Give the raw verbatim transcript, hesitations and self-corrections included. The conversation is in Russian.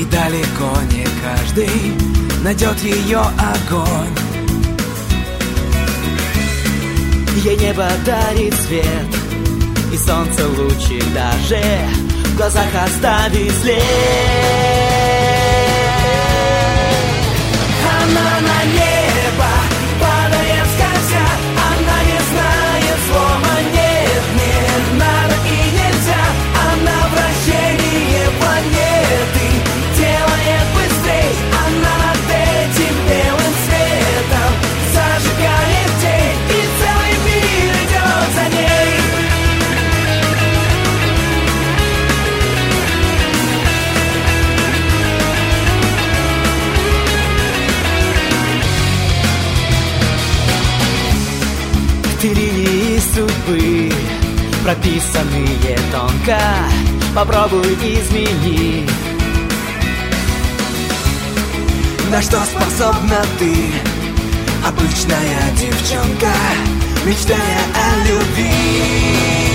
далеко не каждый найдет ее огонь. Ей небо дарит свет, и солнце лучи даже в глазах оставит след. Она на небо падает скользя, она не знает слова нет, не надо и нельзя. Она вращение планеты делает быстрей, она над этим белым светом зажигает день, и целый мир идет за ней. Ты линии судьбы, прописанные тонко, попробуй измени. На что способна ты, обычная девчонка, мечтая о любви?